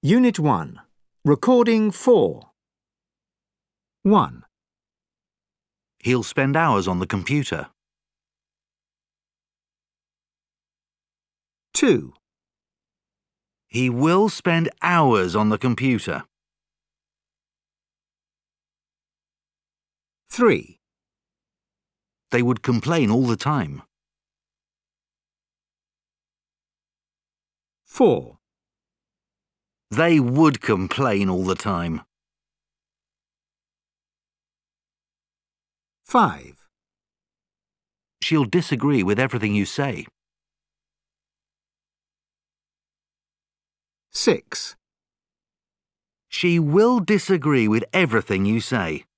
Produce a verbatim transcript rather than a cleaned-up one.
Unit one. Recording four. one. He'll spend hours on the computer. two. He will spend hours on the computer. three. They would complain all the time. four. They would complain all the time. five. She'll disagree with everything you say. six. She will disagree with everything you say.